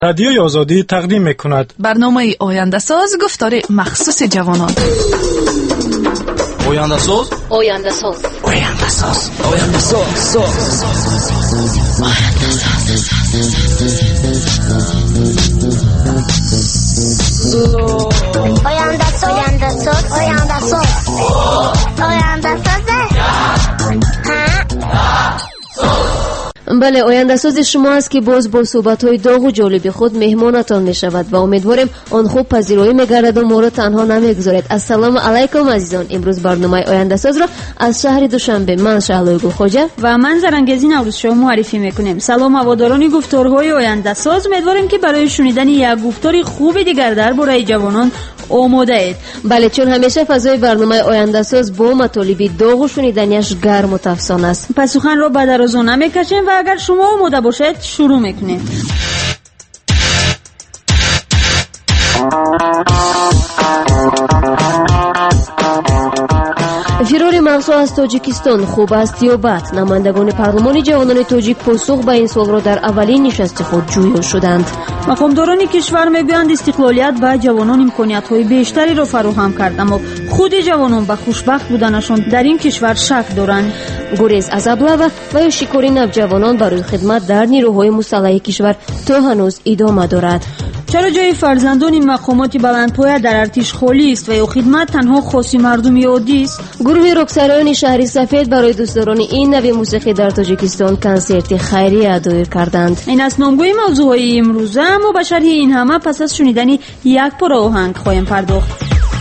رادیوی آزادی تقدیم می‌کند برنامه آینده ساز گفتار مخصوص جوانان. آینده ساز آینده ساز آینده ساز آینده ساز آینده ساز آینده ساز آینده ساز آینده ساز. بله، آینده ساز شما است که باز با صحبت‌های داغ و جالب خود مهمانتان می‌شود و امیدواریم آن خوب پذیرایی می‌گردد و ما را تنها نمی‌گذارد. السلام علیکم عزیزان. امروز برنامه آینده ساز را از شهر دوشنبه من شهلای گلخوجه و من زرنگزی نوروزشاه معرفی می‌کنیم. سلام هواداران گفتارهای آینده ساز، امیدواریم که برای شنیدن یک گفتار خوب دیگر درباره جوانان آماده اید. بله، چون همیشه فضای برنامه آینده ساز با مطالب داغ و شنیدنیش گرم و تفسان است. پس سخن را به درازا نمی‌کشیم و اگر شما آماده باشید شروع میکنیم. فرار مغزها از تاجیکستان خوب است یا بد؟ نمایندگان پارلمان جوانان تاجیک پاسخ به این سوال را در اولین نشست خود جویا شدند. مقامداران کشور میگویند استقلالیت به جوانان امکانیت‌های بیشتری را فراهم کرد، اما خود جوانان به خوشبخت بودنشان در این کشور شک دارند. گریز از ابله و یا شکاری نوجوانان برای خدمت در نیروهای مسلح کشور تا هنوز ادامه دارد. چرا جای فرزندان این مقامات بلندپایه در ارتش خالی است و یا خدمت تنها خاص مردم عادی است؟ گروه راکسرایان شهر سفید برای دوستداران این نوع موسیقی در تاجیکستان کنسرت خیریه دایر کردند. این است نامگوی موضوعهای امروزه، اما به شرح این همه پس از شنیدن یک پاره آهنگ خواهیم پرداخت.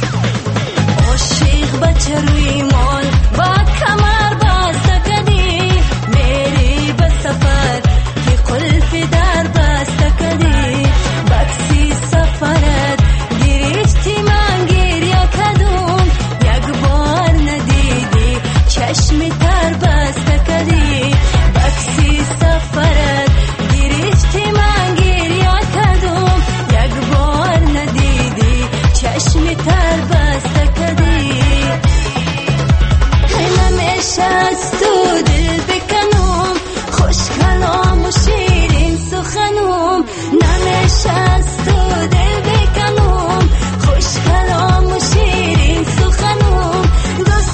عاشق بچه روی مال با کمر بسته کردی، میری به سفر که قلف در بسته کردی، بکسی سفرت گرفتی من گریه کردم، یک بار ندیدی چشم تر بسته کردی، بکسی سفرت گرفتی من گریه کردم، یک بار ندیدی چشم تر بسته کردی. نمیشه از تو دل بکنم، خوش کلام و شیرین سخنم، نمیشه از تو دل بکنم، خوش کلام و شیرین سخنم، دوست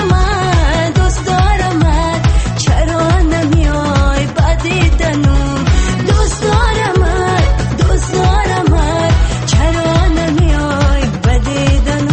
دارم چرا نمیای بدیدنم، دوست دارم چرا نمیای بدیدنم.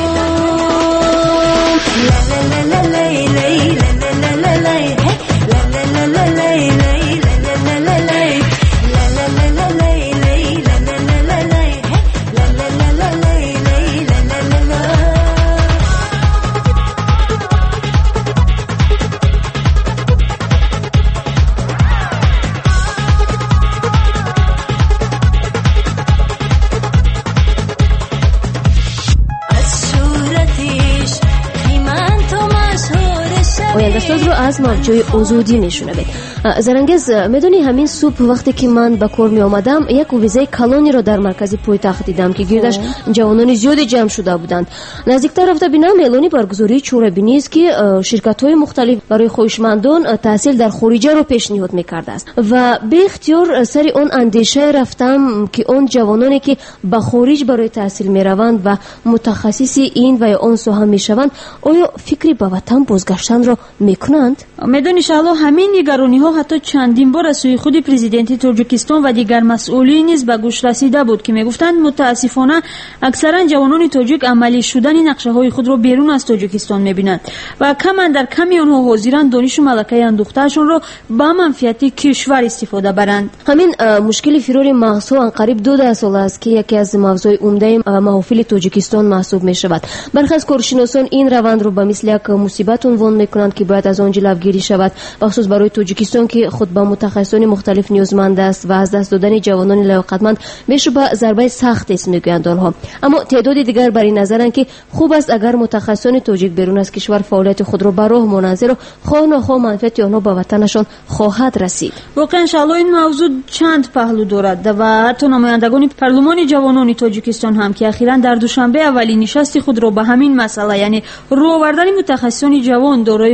آینده ساز رو از موجای آزادی میشنوید. زرنگز، میدونی همین صبح وقتی که من به کار می آمدم یک ویزای کلانی رو در مرکز پایتخت دیدم که گردش جوانان زیادی جمع شده بودند. نزدیکتر رفته بینم اعلانی برگزاری چهاربینی است که شرکت‌های مختلف برای خواهشمندان تحصیل در خارجه رو پیشنهاد می‌کرده است و به اختیار سر اون اندیشه رفتم که اون جوانانی که به خارج برای تحصیل میروند و متخصصی این و آن سوها میشوند آیا فکری به وطن بازگشتن را میکنند؟ میدونی شالا همین نگرانی‌ها حتی چندین بار از سوی خود پرزیدنت تاجیکستان و دیگر مسئولین نیز به گوش رسیده بود که میگفتند متاسفانه اکثرا جوانان تاجیک عملی شدن نقشه‌های خود را بیرون از تاجیکستان میبینند و در کمی آنها حاضرند دانش و ملکه اندوخته‌شان را به منفعت کشور استفاده برند. همین مشکل فرار مغزها قریب 2 سال است که یکی از موضوع عمده محافل تاجیکستان محسوب میشود. برخی از کارشناسان این روند را به مثل یک مصیبت عنوان میکنند که باید از آن جلوگیری شود، بخصوص برای تاجیکستان که خود به متخصصان مختلف نیازمند است و از دست دادن جوانان لیاقتمند میشه ضربه سخت است میگویند آنها. اما تعداد دیگر بر این نظرند که خوب است اگر متخصصان تاجیک بیرون از کشور فعالیت خود را به راه منظر و خواه نخواه منفعت آنها به وطنشان خواهد رسید. واقعا انشالله این موضوع چند پهلو دارد و حتی نمایندگان پارلمان جوانان تاجیکستان هم که اخیراً در دوشنبه اولین نشست خود را به همین مسئله، یعنی راه آوردن متخصصان جوان دارای معلومات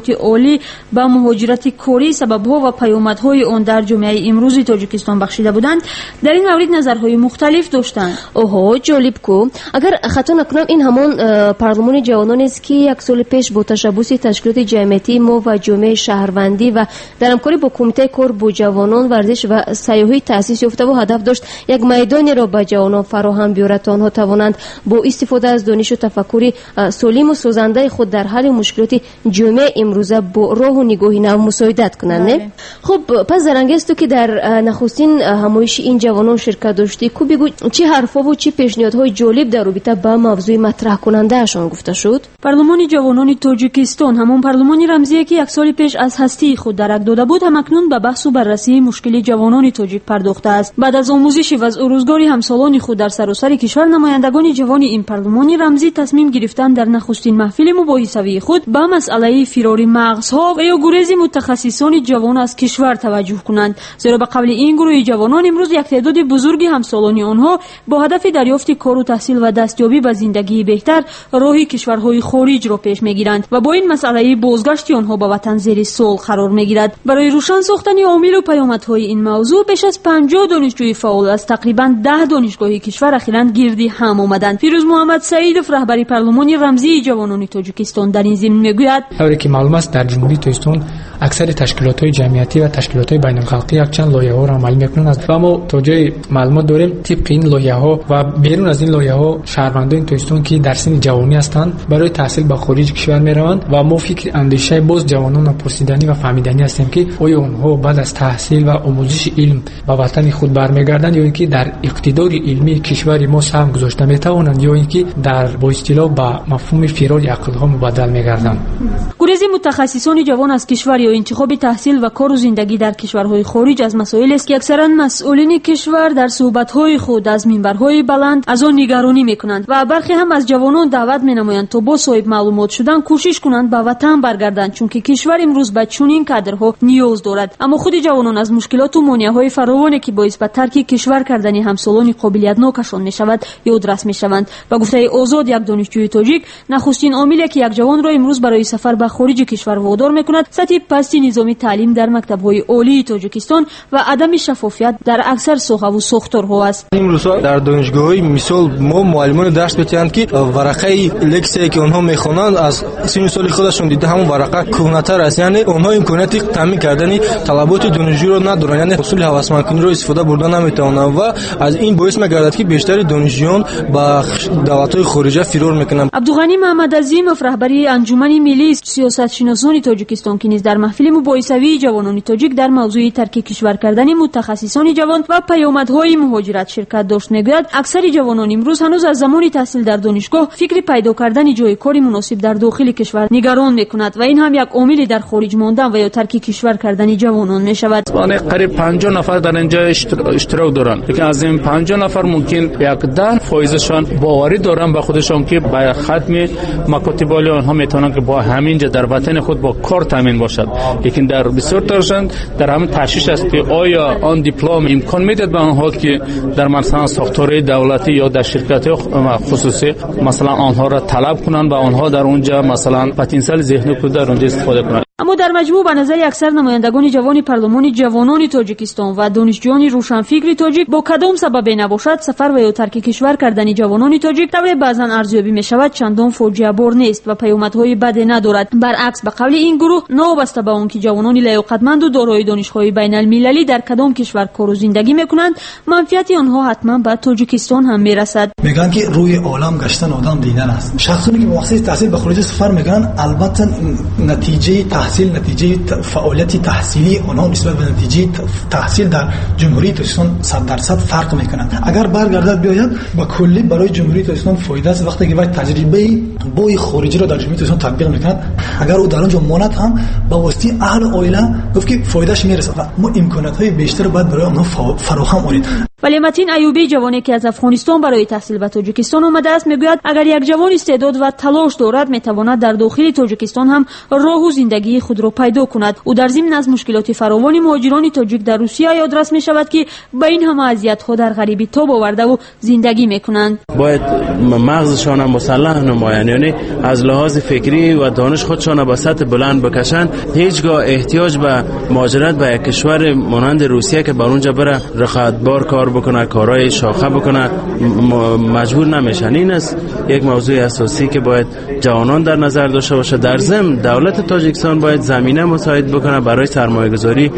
تحصیلات عالی با مهاجرت کاری سبب‌ها و پیامدهای آن در جامعه امروزی تاجیکستان بخشیده بودند. در این مورد نظرهای مختلف داشتند. اوه جالب کو. اگر خطا نکنم این همان پارلمان جوانان است که یک سال پیش با تشبث تشکیلات جمعیتی ما و جامعه شهروندی و در همکاری با کمیته کار با جوانان ورزش و سیاحی تأسیس یافته و هدف داشت یک میدانی را به جوانان فراهم بیاورد تا آنها توانند با استفاده از دانش و تفکر سالم و سازنده خود در حل مشکلات جامعه امروزه با راه و نگاه نو مساعدت کنند. نه خب پس زرنگست تو که در نخستین همایش این جوانان شرکت داشتی کو بگو چه حرفا و چه پیشنهادهای جالب در رابطه با موضوع مطرح کننده اشان گفته شد؟ پارلمان جوانان تاجیکستان همون پارلمانی رمزی که یک سال پیش از هستی خود درک داده بود همکنون به بحث و بررسی مشکل جوانان تاجیک پرداخته است. بعد از آموزش وضع و روزگار همسالان خود در سراسر کشور نمایندگان جوان این پارلمانی رمزی تصمیم گرفتند در نخستین محفل مباحثه‌ای خود به مسئله فرار مغزها و یا گریز متخصصان جوان از کشور توجه کنند، زیرا به قبل این گروه جوانان امروز یک تعداد بزرگ همسالان آنها با هدف دریافت کار و تحصیل و دستیابی به زندگی بهتر راه کشورهای خارج را پیش میگیرند و با این مسئله بازگشت آنها به وطن زیر سوال قرار میگیرد. برای روشن ساختن عامل و پیامدهای این موضوع بیش از 50 دانشجوی فعال از تقریبا 10 دانشگاه کشور اخیراً گردی هم آمدند. فیروز محمد سعیدов رهبری پارلمان رمزی جوانان تاجیکستان در این ضمن میگوید طوری که معلوم است در جمهوری تاجیکستان اکثر تشکیلات‌های جمعیتی و تشکیلات‌های بین‌المللی یک چند لایحه‌ها را عمل می‌کنند و ما تا جای معلومات داریم طبق این لایحه‌ها و بیرون از این لایحه‌ها شهروندان تاجیکستان که در سن جوانی هستند برای تحصیل به خارج کشور می‌روند و ما فکر اندیشه باز جوانان پرسیدنی و فهمیدنی هستیم که آیا آنها بعد از تحصیل و آموزش علم به وطن خود برمیگردند یا اینکه در اقتدار علمی کشور ما سهم گذاشته می‌توانند یا اینکه در با اصطلاح به مفهوم فرار عقل‌ها مبدل می‌گردند. گریز متخصصان جوان از کشور یا انتخاب تحصیل و کار و زندگی در کشورهای خارج از مسائلی است که اکثرا مسئولین کشور در صحبت‌های خود از منبرهای بلند از آن نگرانی می‌کنند و برخی هم از جوانان دعوت می‌نمایند تا با صاحب معلومات شدن کوشش کنند به وطن برگردند، چون که کشور امروز به چنین کادرها نیاز دارد. اما خود جوانان از مشکلات و مانع‌های فراوانی که باعث به ترک کشور کردن همسالان قابلیت‌ناکشان می‌شود یادرس می‌شوند. و گفته آزاد یک دانشجوی تاجیک نخستین عاملی که یک جوان را امروز برای سفر به خارج کشور وادار می‌کند سطح پست نظام تعلیم در مکتب‌های عالی تاجیکستان و عدم شفافیت در اکثر ساحه و ساختارها است. امروزها در دانشگاه‌های مثال ما معلمان درس می‌دهند که ورقه لکسی که آنها می‌خوانند از سن سال خودشون دیده همون ورقه کهنه‌تر است، یعنی آنها امکانات تامین کردن طلبات دانشجو را ندارند، یعنی اصول هوسمندکنی را استفاده بردن نمی‌توانند و از این باعث می‌گردد که بیشتر دانشجویان با دولت‌های خارجی فرار می‌کنند. عبدالغنی محمد عظیمов رهبری انجمن ملی سیاستشناسان تاجیکستان که نیز در محفل مباحثه‌ای جوانان تاجیک در موضوع ترک کشور کردن متخصصان جوان و پیامدهای مهاجرت شرکت داشت میگوید اکثر جوانان امروز هنوز از زمان تحصیل در دانشگاه فکر پیدا کردن جای کاری مناسب در داخل کشور نگران می‌کند و این هم یک عامل در خارج ماندن و یا ترک کشور کردن جوانان می‌شود. قریب 50 نفر در اینجا اشتراک دارند، لیکن از این 50 نفر ممکن یک 10% باوری دارن به خودشان که با ختم مکاتب عالی آنها میتونن که با همینجا در وطن خود با کار تامین باشد، لیکن در بسیار درشان در همین تشخیص است که آیا آن دیپلم امکان میدهد به آنها که در مثلا ساختار دولتی یا در شرکت خصوصی مثلا آنها را طلب کنند و آنها در اونجا مثلا پتانسیل ذهنی خود در اونجا استفاده کنند. اما در مجموع به نظر اکثر نمایندگان جوان پارلمان جوانان تاجیکستان و دانشجویان روشنفکر تاجیک با کدام سبب نباشد سفر و یا ترک کشور کردن جوانان تاجیک طبعا بعضا ارزیابی می شود چندان فاجعه بار نیست و پیامدهای بدی ندارد. برعکس به قول این گروه نوابسته به آنکه جوانان لیاقتمند و دارای دانش‌های بین‌المللی در کدام کشور کار و زندگی می‌کنند منفعت آنها حتما به تاجیکستان هم میرسد. میگن که روی عالم گشتن آدم دیدن است. شخصانی که واسه تحصیل به خارج سفر میگن البته نتیجه تحصیل نتیجه فعالیت تحصیلی آنها نسبت به نتیجه تحصیل در جمهوری تاجیکستان 100% فرق میکنند. اگر برگردد بیاید با کلی برای جمهوری تاجیکستان فایده است وقتی که باید تجربه بوی خارجی را در جمهوری تاجیکستان تطبیق میکند. اگر او در آنجا ماند هم با واسطه اهل عائله گفت که فایدهش میرسه و ما امکانات های بیشتر باید برای آنها فراهم کنیم. ولی متین ایوبی جوانی که از افغانستان برای تحصیل به تاجیکستان آمده است میگوید اگر یک جوان استعداد و تلاش دارد میتواند در داخل تاجیکستان هم راه و زندگی خود را پیدا کند. او در ضمن از مشکلات فراوان مهاجران تاجیک در روسیه یادرس می شود که به این همه اذیت‌ها در غریبی تاب آورده و زندگی میکنند. باید مغزشان مسلح نمایند، یعنی از لحاظ فکری و دانش خودشان به سطح بلند بکشند. هیچگاه احتیاج به مهاجرت به یک کشور مانند روسیه که بر اونجا بره رقابتبار کار بکنه، کارهای شاخه بکنه مجبور نمیشن. این است یک موضوع اساسی که باید جوانان در نظر داشته باشه. در ضمن دولت تاجیکستان باید زمینه مساعد بکنه برای سرمایه‌گذاری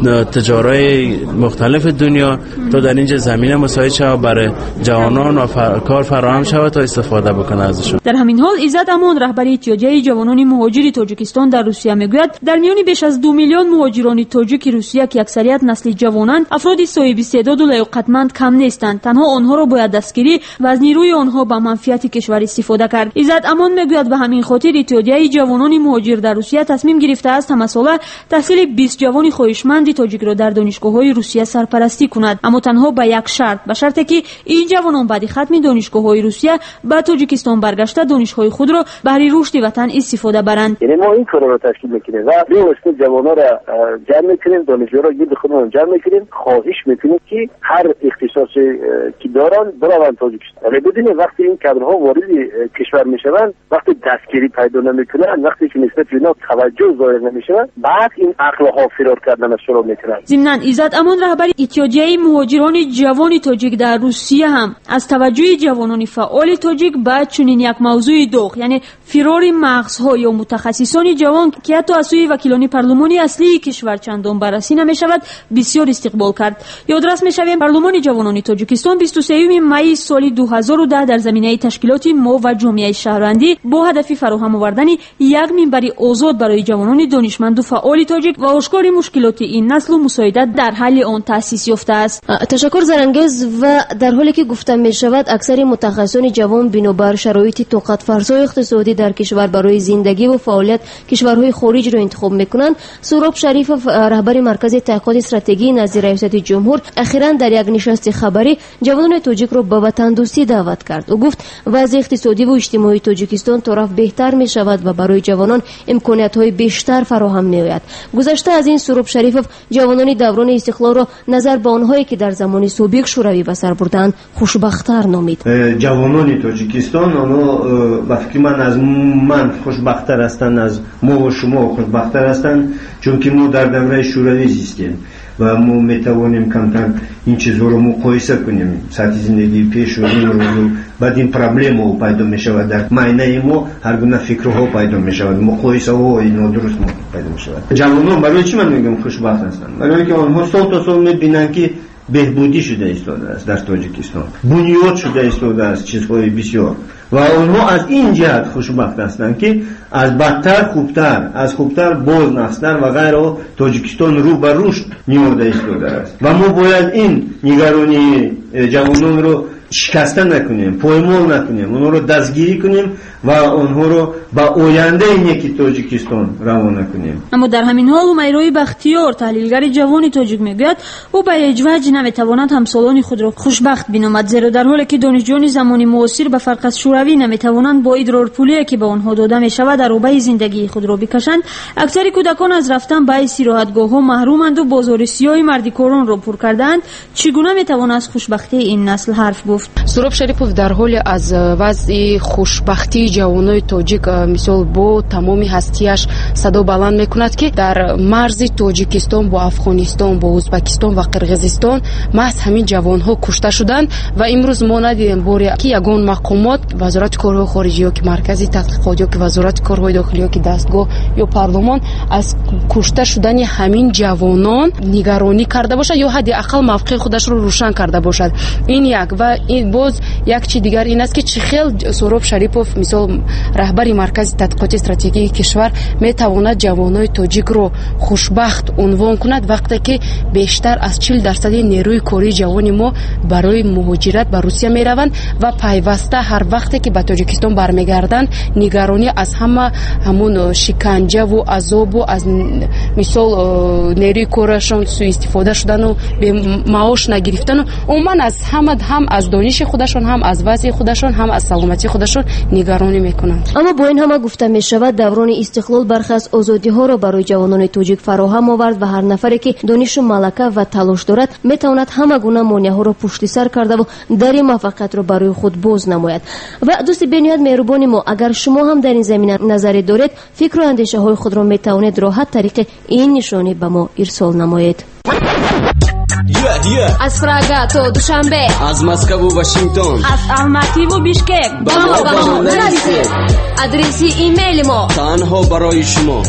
تجارای مختلف دنیا تا در اینجا زمینه مساعد شود برای جوانان و کار فراهم شود تا استفاده بکنه ازشون. در همین حال عزت امان رهبر اتحادیه جوانان مهاجر تاجیکستان در روسیه میگوید در میان بیش از 2 میلیون مهاجران تاجیک روسیه که اکثریت نسل جوانند افرادی صاحب استعداد و لیاقتمند کم نیستند. تنها آنها را باید دستگیری و از نیروی آنها به منفعت کشور استفاده کرد. عزت امان میگوید به همین خاطر اتحادیه جوانان مهاجر در روسیه تصمیم گرفته است همساله تحصیل 20 جوان خواهشمند تاجیک را در دانشگاه‌های روسیه سرپرستی کند، اما تنها با یک شرط، به شرطی که این جوانان بعد ختم دانشگاه‌های روسیه به تاجیکستان برگشته دانش‌های خود را برای رشد وطن استفاده برند. یعنی ما این کار را تشکیل می‌کنیم و روی جوانان را جمع می‌کنیم، دانشجوها را گرد خودمون جمع می‌کنیم، خواهش می‌کنیم که هر اختصاصی که دارن برن تاجیکستان. ولی بدونید وقتی این کادرها وارد کشور میشوند، وقتی دستگیری پیدا نمی‌کنند، وقتی که نسبت به اینا توجه ظاهر نمی‌شود، بعد این عقل‌ها فرار کردن شروع می‌کنند. ضمناً عزت امان رهبر اتحادیه مهاجران جوان تاجیک در روسیه هم از توجه جوانان فعال تاجیک به چنین یک موضوع داغ، یعنی فرار مغزها یا متخصصان جوان که حتی از سوی وکیلان پارلمانی اصلی کشور چندان بررسی نمی‌شود بسیار استقبال کرد. یادرس می‌شویم پارلمان جوانان تاجیکستان 23 می سال 2010 در زمینه تشکیلات مو و جامعه شهروندی با هدف فراهم آوردن یک منبر آزاد برای جوانان دانشمند و فعال تاجیک و آشکار مشکلات این نسل و مساعدت در حل آن تأسیس یافته است. تشکر زرانگیز. و در حالی که گفته می شود اکثر متخصصان جوان بنابر شرایط طاقت فرسای اقتصادی در کشور برای زندگی و فعالیت کشورهای خارج را انتخاب میکنند، سهراب شریف رهبر مرکز تحقیقات استراتژی نزد ریاست جمهور اخیراً در یک نشست خبری جوانان تاجیک را به وطن دوستی دعوت کرد. او گفت وضع اقتصادی و اجتماعی تاجیکستان طرف بهتر می شود و برای جوانان امکانات‌های بیشتر فراهم می آید. گذشته از این سهراب شریف جوانان دوران استقلال را نظر به آنهایی که در زمان سابق شوروی به سر بردند خوشبخت‌تر نامید. جوانان تاجیکستان آنها به فکر من از من خوشبخت‌تر هستند، از ما و شما خوشبخت‌تر هستند، چون که ما در دوره شوروی زیستیم و ما میتوانیم کمتر این چیزها رو مقایسه کنیم. سطح زندگی پیش و این روز بعد این پرابلم ها پیدا می شود، در معینه ما هر گونه فکرها پیدا می شود، مقایسه ها اینا درست پیدا می شود. جوانان برای چی من میگم خوشبخت هستند؟ برای که آنها سال تا سال میبینن که بهبودی شده ایستاده است در تاجیکستان، بنیاد شده ایستاده است چیزهای بسیار و آنها از این جهت خوشبخت هستند که از بدتر خوبتر، از خوبتر باز نخستر و غیره تاجیکستان رو به رشد می‌آورده ایستاده است و ما باید این نگرانی جوانان رو شکسته نکنیم، پایمال نکنیم، اونها رو دستگیری کنیم و آنها رو به آینده یکی تاجیکستان روانه کنیم. اما در همین حال امیرای بختیار تحلیلگر جوان تاجیک میگوید او به هیچ وجه نمیتواند همسالان خود را خوشبخت بینامد، زیرا در حالی که دانشجویان زمان معاصر به فرق از شوروی نمیتوانند با ادرارپولی که به آنها داده میشود در اوبه زندگی خود را بکشند، اکثر کودکان از رفتن به استراحتگاه‌ها محرومند و بازار سیاه مردکاران را پر کردند. چگونه میتوان از خوشبختی این نسل حرف گفت؟ سهراب شریفов در حال از وضع خوشبختی جوانای تاجیک مثال با تمام هستیش صدا بلند میکند که در مرز تاجیکستان با افغانستان، با ازبکستان و قرقیزستان محض همین جوانها کشته شدند و امروز ما ندیدیم باری که یگان مقامات وزارت کارهای خارجی یا که مرکزی تحقیقات یا که وزارت کارهای داخلی یا که دستگاه یا پارلمان از کشته شدن همین جوانان نگرانی کرده باشد یا حداقل موقع خودش رو روشن کرده باشد. این یک و این باز یک چی دیگر این است که چه خیلی سهراب شریپов مثال رهبری مرکز تحقیقات استراتژیکی کشور میتواند جوانای تاجیک رو خوشبخت عنوان کند وقتی که بیشتر از 40% نیروی کاری جوان ما برای مهاجرت به روسیه میروند و پیوسته هر وقتی که به تاجیکستان برمیگردند نگرانی از همون شکنجه و عذاب و از مثال نیروی کارشون سوء استفاده شدن و به معاش نگرفتن و عموما از هم از دانش خودشون هم از وضع خودشون هم از سلامتی خودشون نگرانی میکنند. اما با این همه گفته می شود دوران استقلال برخی از آزادی ها را برای جوانان تاجیک فراهم آورد و هر نفری که دانش و ملکه و تلاش دارد میتواند همه گونه مانع ها را پشت سر کرده و در موفقیت را برای خود باز نماید. و دوست بنیاد مهربان ما اگر شما هم در این زمینه نظری دارید فکر و اندیشه های خود را میتوانید راحت طریق این نشانی به ما ارسال نمایید. از پراگا تا دوشنبه، از مسکو و واشنگتن، از الماتی و بیشکک با ما نویسید. آدرس ایمیل ما تنها برای شما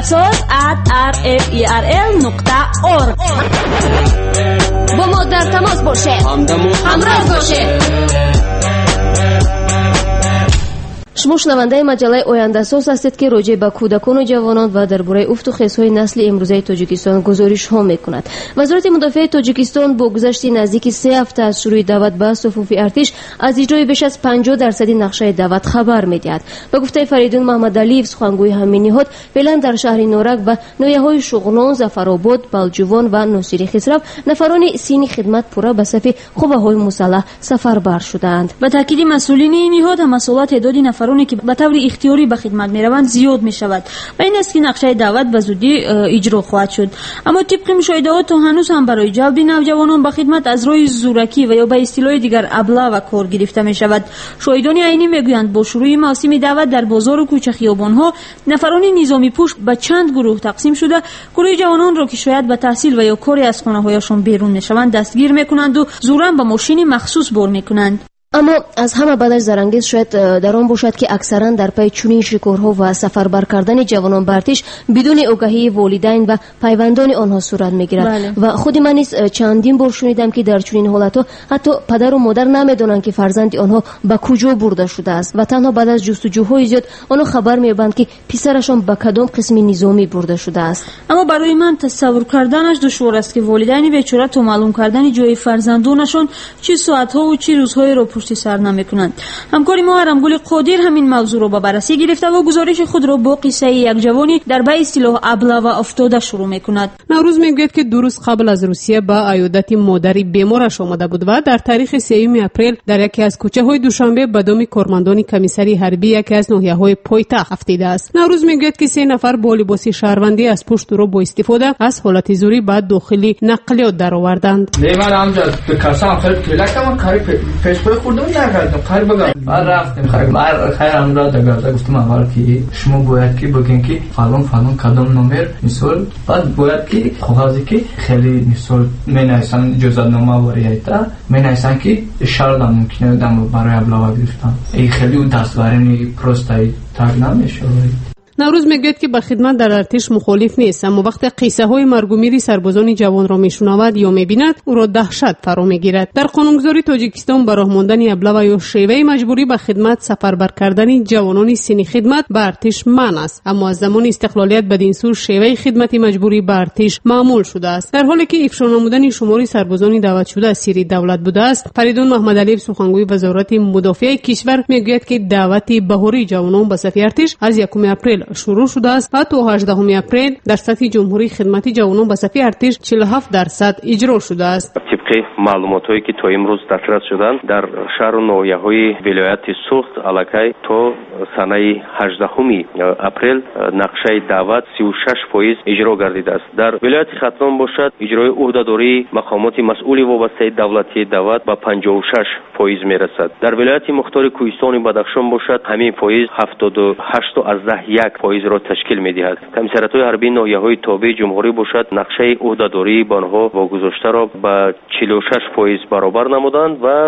oyandasos@rferl.org. با ما در تماس باشید، همراه باشید. شما شنونده مجله آینده‌ساز هستید که راجع به کودکان و جوانان و درباره افت و خیزهای نسل امروزه تاجیکستان گزارش ها میکند. وزارت مدافع تاجیکستان با گذشت نزدیک 3 هفته از شروع دعوت به صفوف ارتش از اجرای بیش از 50% نقشه دعوت خبر میدهد. به گفته فریدون محمد علیف سخنگوی همین نهاد فعلا در شهر نورک و ناحیه‌های شغنان، ظفرآباد، بلجوان و ناصری خسرو نفران سینی خدمت پورا به صف قوه‌های مسلح سفربر شدند. به تاکید مسئولین این نهاد مسئولیت تعداد نفرانی که به طور اختیاری به خدمت میروند زیاد می شود و این است که نقشه دعوت به زودی اجرا خواهد شد. اما طبق مشاهدات تا هنوز هم برای جلب نوجوانان به خدمت از روی زورکی و یا به اصطلاح دیگر ابله و کار گرفته می شود. شاهدان عینی میگویند با شروع موسم دعوت در بازار و کوچه خیابان‌ها نفران نظامی پوش به چند گروه تقسیم شده گروه جوانان را که شاید به تحصیل و یا کاری از خانه‌هایشان بیرون میشوند دستگیر میکنند و زوراً به ماشین مخصوص بر میکنند. اما از همه بدش زرانگیز شاید در آن باشد که اکثرا در پی چنین شکارها و سفربر کردن جوانان به ارتش بدون آگاهی والدین و پیوندان آنها صورت میگیرد. و خود من نیز چندین بار شنیدم که در چنین حالتها حتی پدر و مادر نمیدانند که فرزند آنها به کجا برده شده است و تنها بعد از جستجوهای زیاد آنها خبر می‌یابند که پسرشان به کدام قسم نظامی برده شده است. اما برای من تصور کردنش دشوار است که والدین بیچاره تو معلوم کردن جای فرزندانشان چه ساعت‌ها و چه روزهای را پشت سر نمی‌کنند. همکار ما هرمگل قادر همین موضوع را به بررسی گرفته و گزارش خود را با قصه یک جوانی در به اصطلاح ابله و افتاده شروع می‌کند. نوروز میگوید که 2 روز قبل از روسیه به عیادت مادری بیمارش آمده بود و در تاریخ 3 اپریل در یکی از کوچه‌های دوشنبه به دام کارمندان کمیسری حربی یکی از ناحیه‌های پایتخت افتیده است. نوروز میگوید که 3 نفر با لباس شهروندی از پشت رو با استفاده از حالت زوری به داخل نقلیات درآوردند. من امجد به کسان خیلی کلکم کاری پیش خوردم نکردم کاری بگم بعد رفتیم خیرم را دگرده گفتم اول که شما باید که بگین که فلان کدام نمبر مثال بعد باید که کاغذی که خیلی مثال مینایسن اجازه‌نامه وریایتا مینایسن که اشاره ممکنه دم برای ابلاغ گرفتن ای خیلی دستورین پروستای تاگ نمیشه. نوروز میگوید که به خدمت در ارتش مخالف نیست اما وقتی قصه های مرگ و میر سربازان جوان را میشنود یا میبیند او را دهشت فرا میگیرد. در قانونگذاری تاجیکستان به راه ماندن ابله و یا شیوه مجبوری به خدمت سفربر کردن جوانان سنی خدمت به ارتش منع است اما از زمان استقلالیت بدین سو شیوه خدمت مجبوری به ارتش معمول شده است. در حالی که افشا نمودن شمار سربازان دعوت شده از سری دولت بوده است فریدون محمد علیف سخنگوی وزارت مدافع کشور میگوید که دعوت بهاری جوانان به صف ارتش از 1 اپریل شروع شده است و تا 18 اپریل در سطح جمهوری خدمت جوانان به صف ارتش 47% اجرا شده است. طبق معلوماتی که تا امروز دسترس شدند در شهر و ناحیه‌های ولایت سوخت علاقه تا سنه 18 اپریل نقشه دعوت 36% اجرا گردیده است. در ولایت ختلان باشد اجرای عهدهداری مقامات مسئول وابسته دولتی دعوت به 56% میرسد. در ولایت مختار کوهستان بدخشان باشد همین فایز 78.1% را تشکیل می‌دهد. کمیسریات‌های حربی ناحیه‌های تابع جمهوری باشد نقشه عهدهداری با آنها واگذاشته را به 46% баробар намуданд ва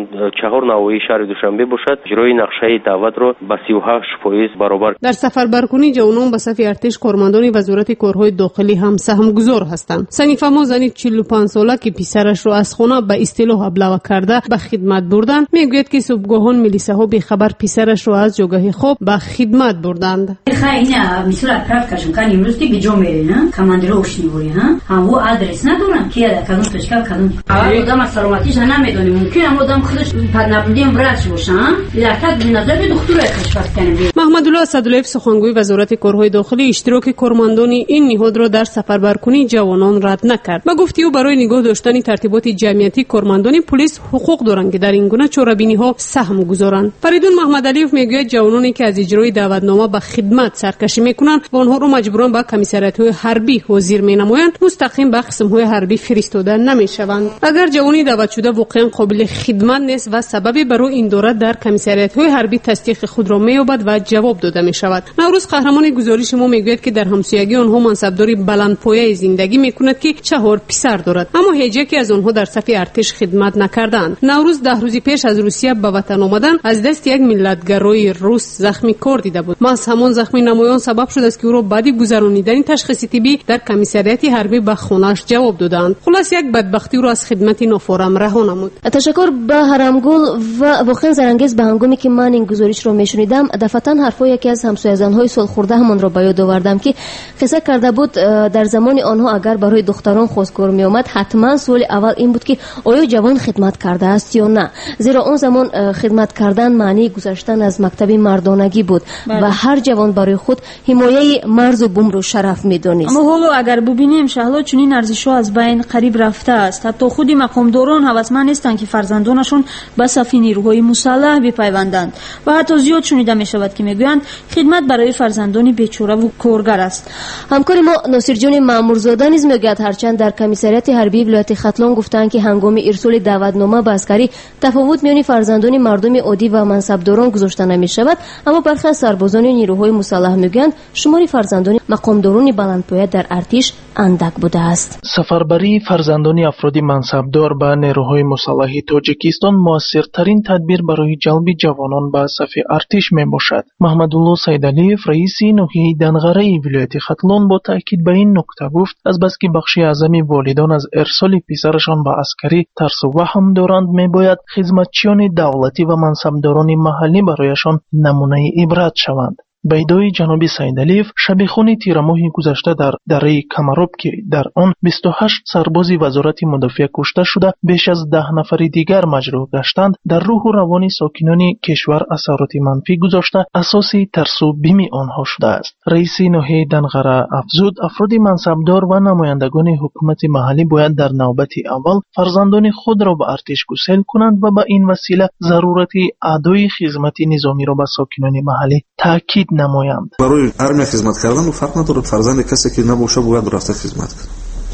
4 навои шаҳри Душанбе бошад иҷрои нақшаи даъватро ба 38% баробар. در سفربرکنی جوانان به صف ارتش کارمندان وزارت کارهای داخلی هم سهمگزار هستند. سنیفما زنی 45 ساله که پسرش را از خانه به اصطلاح ابلغ کرده به خدمت بردند میگوید که صبحگاهان ملیسه ها بیخبر پسرش را از جایگاه خواب به خدمت بردند. خیلی مثلا پرات کردم که امروز که بجا میرن کماندر اوشنیوری هم و آدرس ندارن که کدوم توشکا کدوم آدم سلامتیش نمیدونه ممکن آدم خودش پدنبردی وراج باشه لکه به نظر دکتر کشف کنه. محمد الله اسداللهی سخنگوی وزارت کارهای داخلی اشتراک کارمندان این نهاد را در سفربرکنی جوانان رد نکرد. با گفته او برای نگاه داشتن ترتیبات جمعیتی کارمندان پلیس حقوق دارند که در این گونه چاره‌بینی ها سهم گذارند. فریدون محمدعلیف میگوید جوانانی که از اجرای دعوتنامه به خدمت سرکشی میکنند و آنها را مجبوران به کمیسریات‌های حربی حاضر مینمایند مستقیم به قسم‌های حربی فرستاده نمیشوند. اگر جوانی دعوت شده واقعا قابل خدمت نیست و سببی برای این دارد در کمیسریات‌های حربی تصدیق خود را می‌یابد و جواب داده می‌شود. نوروز قهرمان گزارش ما میگوید که در همسایگی آنها منصبداری بلندپایه زندگی میکند که 4 پسر دارد اما هیچ یکی از آنها در صف ارتش خدمت نکردند. نوروز 10 روز پیش از روسیه به وطن آمدن از دست یک ملتگرای روس زخمی کار دیده بود. محض همان زخمی نمایان سبب شد است که او را بعد گذرانیدن تشخیص طبی در کمیسریات حربی به خانه‌اش جواب دادند. خلاص یک بدبختی او را از خدمت نافورم رها نمود. تشکر به حرامگل و واقعا زرانگیز به هنگامی که من این گزارش را میشنیدم دفعتاً حرفای یکی از همسایه‌زن‌های سالخورده همان را به یاد آوردم که قصه کرده بود در زمان آنها اگر برای دختران خواستگار می آمد حتما سوال اول این بود که آیا جوان خدمت کرده است یا نه، زیرا اون زمان خدمت کردن معنی گذشتن از مکتب مردانگی بود و هر جوان برای خود حمایه مرز و بوم رو شرف می‌دانست. اما حالا اگر ببینیم شهلا چنین ارزش‌ها از بین قریب رفته است. حتی خود مقامداران هوسمند نیستند که فرزندانشون به صف نیروهای مسلح بپیوندند و حتی زیاد شنیده می‌شود که میگویند خدمت برای فرزندان بیچاره و کارگر است. همکار ما ناصر جان مامورزاده نیز میگوید هرچند در کمیسریات حربی ولایت ختلان گفتند که هنگام ارسال دعوتنامه به عسکری تفاوت میان فرزندان مردم عادی و منصبداران گذاشته نمی‌شود، اما برخی از سربازان نیروهای مسلح میگویند شمار فرزندان مقامداران بلندپایه در ارتش اندک بوده است. سفربری فرزندان افراد منصبدار به نیروهای مسلح تاجیکستان موثرترین تدبیر برای جلب جوانان به صف ارتش میباشد. محمد الله سیدعلیف رئیس ناحیه دنغره ولایت ختلان با تاکید به این نکته گفت از بس که بخش اعظمی والدان از ارسال پسرشان به عسکری ترس و وهم دارند میباید خدمتچیان دولتی و منصبداران محلی برایشان نمونه عبرت شوند. به ادعای جناب سیدعلیف شبیخون تیر ماه گذشته در دره کمراب که در آن 28 سرباز وزارت مدافع کشته شده بیش از 10 نفر دیگر مجروح گشتند در روح و روان ساکنان کشور اثرات منفی گذاشته اساس ترس و بیم آنها شده است. رئیس ناحیه دنغره افزود افراد منصبدار و نمایندگان حکومت محلی باید در نوبت اول فرزندان خود را به ارتش گسیل کنند و به این وسیله ضرورت ادای خدمت نظامی را به ساکنان محلی تاکید نمایند. برای армия خدمت کردن فرق ندارد فرزند کسی که نباشه باید رفته خدمت کنه.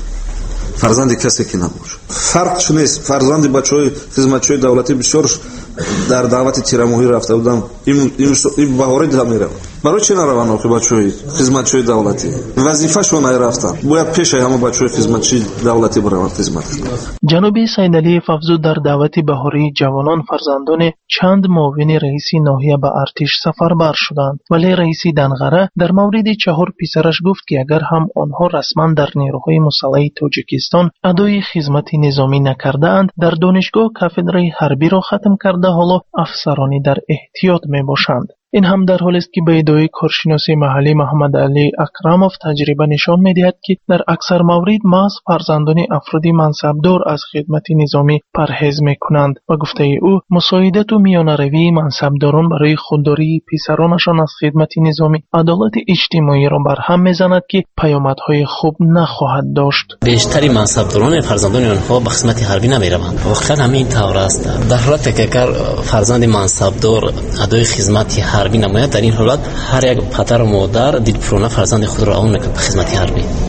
فرزند کسی که نباشه فرق چه نیست. فرزند بچهای خدمتچی دولتی بسیار در دعوت تیرماهی رفته بودم این بهاره دیدم میرم. برای چی نروند آخه بچهای خدمتچی دولتی وظیفه‌شون نرفتن باید پیش همه بچهای خدمتچی دولتی بروند خدمت کنند. جناب سیدعلیف افزود در دعوت بهاری جوانان فرزندان چند معاون رئیس ناحیه به ارتش سفربر شدند، ولی رئیس دنغره در مورد 4 پسرش گفت که اگر هم آنها رسما در نیروهای مسلح تاجیکستان ادای خدمت نظامی نکردند در دانشگاه کافدرای حربی را ختم کرده حالا افسرانی در احتیاط می باشند. این هم در حالی است که به ادعای کارشناس محلی محمد علی اکرموف تجربه نشان می‌دهد که در اکثر موارد محض فرزندان افراد منصبدار از خدمت نظامی پرهیز می‌کنند و گفته او مساعدت و میانه‌روی منصبداران برای خودداری پسرانشان از خدمت نظامی عدالت اجتماعی را برهم می‌زند که پیامدهای خوب نخواهد داشت. بیشتری منصبداران فرزندان آنها به خدمت حربی نمی‌روند. واقعا همین طور است. در حالتی که فرزند منصبدار ادای خدمت حربی نماید در این حالت هر یک پدر و مادر دلپرانه فرزند خود را آماده می‌کند به خدمت حربی.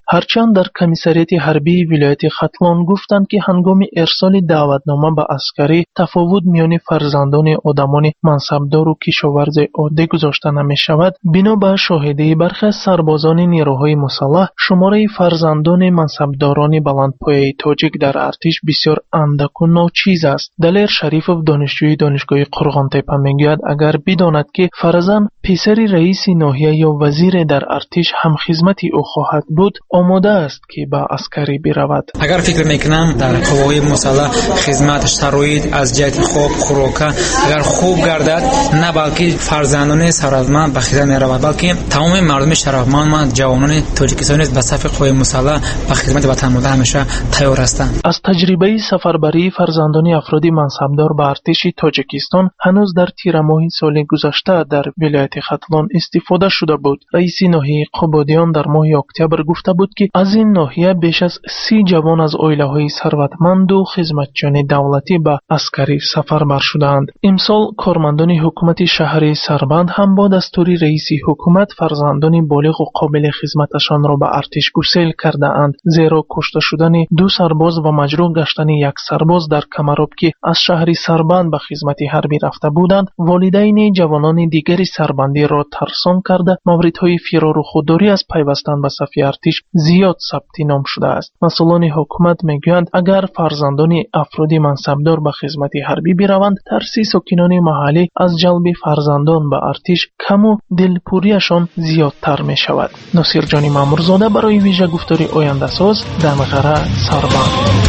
هرچند در کمیساریات حربی ولایت ختلان گفتند که هنگام ارسال دعوتنامه به عسکری تفاوت میان فرزندان آدمان منصبدار و کشاورز عادی گذاشته نمی شود. بنا به شاهدی برخی از سربازان نیروهای مسلح شماره فرزندان منصبداران بلندپایه تاجیک در ارتش بسیار اندک و ناچیز است. دلیر شریفов دانشجوی دانشگاه قرغانتپه میگوید اگر بداند که فرزند پسر رئیس ناحیه یا وزیر در ارتش هم خدمتی او خواهد بود آماده است که به عسکری برود. اگر فکر میکنم در قوای مسلح خدمت شرایط از جهت خواب خوراک اگر خوب گردد نه بلکه فرزندان ثروتمند به خدمت میرود بلکه تمام مردم شرافمند جوانان تاجیکستان به صف قوای مسلح به خدمت وطن بودن همیشه تیار هستند. از تجربه سفربری فرزندان افراد منصبدار به ارتش تاجیکستان هنوز در تیر ماه سال گذشته در ولایت ختلان استفاده شده بود. رئیس ناحیه قبادیان در ماه اکتبر گفته بود که از این ناحیه بیش از 30 جوان از عائله‌های ثروتمند و خدمتچیان دولتی به عسکری سفربر شدند. امسال کارمندان حکومت شهر سربند هم با دستور رئیس حکومت فرزندان بالغ و قابل خدمتشان را به ارتش گسیل کرده اند، زیرا کشته شدن 2 سرباز و مجروح گشتن 1 سرباز در کمراب که از شهر سربند به خدمت حربی رفته بودند والدین جوانان دیگری سربندی را ترسان کرده موردهای فرار و خودداری از پیوستن به صف ارتش زیاد ثبت نام شده است. مسئولان حکومت میگویند اگر فرزندان افراد منصبدار به خدمت حربی بروند ترس ساکنان محلی از جلب فرزندان به ارتش کم و دلپوریشان زیادتر می شود. ناصر جانی مامورزاده برای ویژه گفتاری آینده ساز دمغره سربند.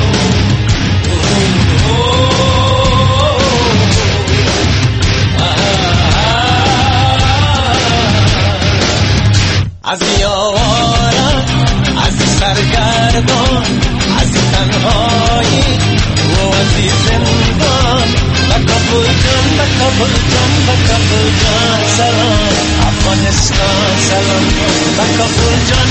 از یارم از سرگردان از تنهایی و از زندان بکابل جان سلام افغانستان سلام بکابل جان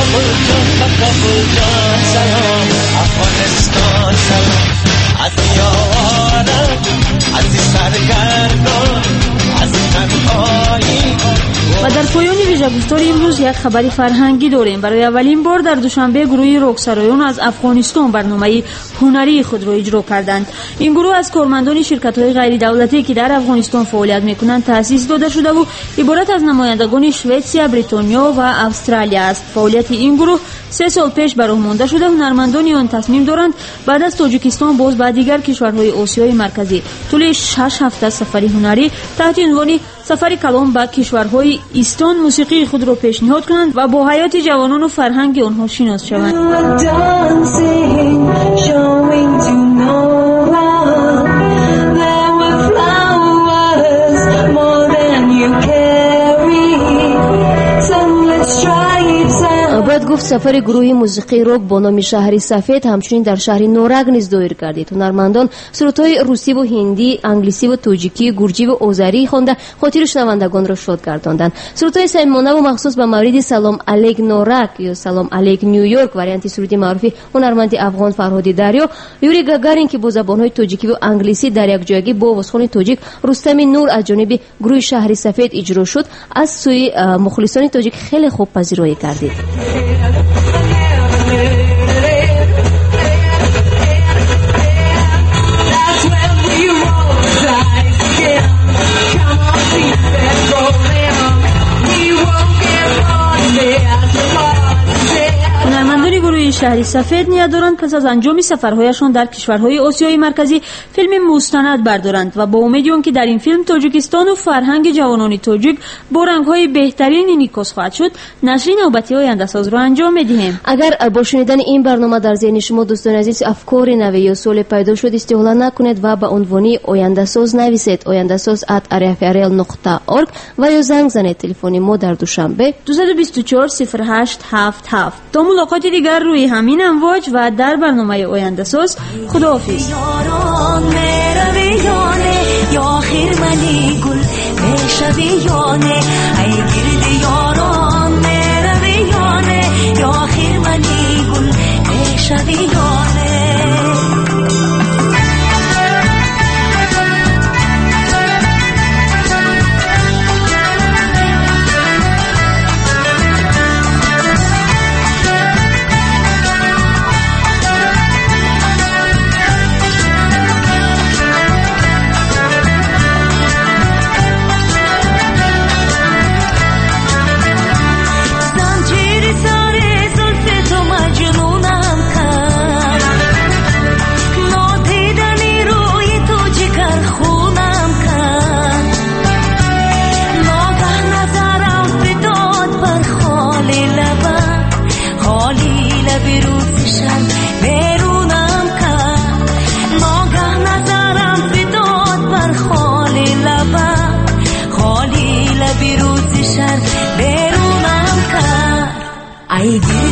سلام افغانستان سلام از یارم از سرگردان از تنهایی. و در پایان ویژه گفتاری امروز یک خبر فرهنگی داریم. برای اولین بار در دوشنبه گروه رکسرایان از افغانستان برنامه هنری خود را اجرا کردند. این گروه از کارمندان شرکت‌های غیر دولتی که در افغانستان فعالیت می‌کنند تأسیس داده شده و عبارت از نمایندگان سوئیسریا، بریتانیا و استرالیا است. فعالیت این گروه 3 سال پیش به راه مانده شده. هنرمندان آن تصمیم دارند بعد از تاجیکستان باز به دیگر کشورهای آسیای مرکزی طول 6 هفته سفری هنری تحت عنوان سفر کلام به کشورهای ایستان موسیقی خود را پیشنهاد کنند و با حیات جوانان و فرهنگ آنها شناس شوند. باید گفت سفر گروه موسیقی روک با نام شهری سفید همچنین در شهر نورگ نیز دایر گردید. هنرمندان سرودهای روسی و هندی، انگلیسی و تاجیکی، گرجی و آذری خوانده خاطر شنوندگان را شاد گرداندند. سرودهای صمیمانه و مخصوص به مورد سلام علیک نورگ یا سلام علیک نیویورک وریانت سرودی معروفی هنرمند افغان فرهادی دریا، یوری گاگارین که با زبانهای تاجیکی و انگلیسی در یک جایگی با آوازخوان تاجیک رستم نور از جانب گروه شهری سفید اجرا شد، از سوی مخلصان تاجیک خیلی خوب پذیرایی کردید. هنرمندان گروه شهری سفید نیت دارند پس از انجام سفرهایشان در کشورهای آسیای مرکزی فیلم مستند بردارند و با امید که در این فیلم تاجیکستان و فرهنگ جوانان تاجیک با رنگ‌های بهترین انعکاس خواهد شد. نشر نوبتی آینده ساز را انجام می‌دهیم. اگر با شنیدن این برنامه در ذهن شما دوستان عزیز افکار نوی یا سوال پیدا شد استهلا نکنید و به عنوان آینده ساز نویسید oyandasaz@rfrl.org و یا زنگ زنید. تلفن ما در دوشنبه 224 0877. تا ملاقات دیگر روی همین امواج و در برنامه آینده ساز. خداحافظ. یا خیرمنی گل بشویانه ای گرد یاران میرویانه یا خیرمنی گل بشویانه. پیگیر